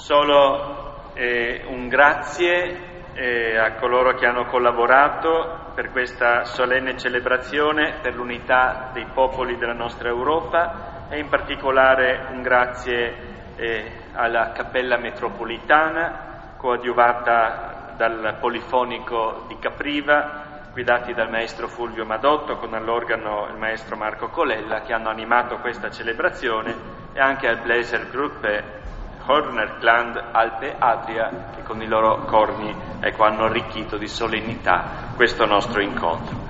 Solo un grazie a coloro che hanno collaborato per questa solenne celebrazione per l'unità dei popoli della nostra Europa e in particolare un grazie alla Cappella Metropolitana coadiuvata dal Polifonico di Capriva, guidati dal maestro Fulvio Madotto, con all'organo il maestro Marco Colella, che hanno animato questa celebrazione, e anche al Bläsergruppe Hornerklang Alpe Adria, che con i loro corni hanno arricchito di solennità questo nostro incontro.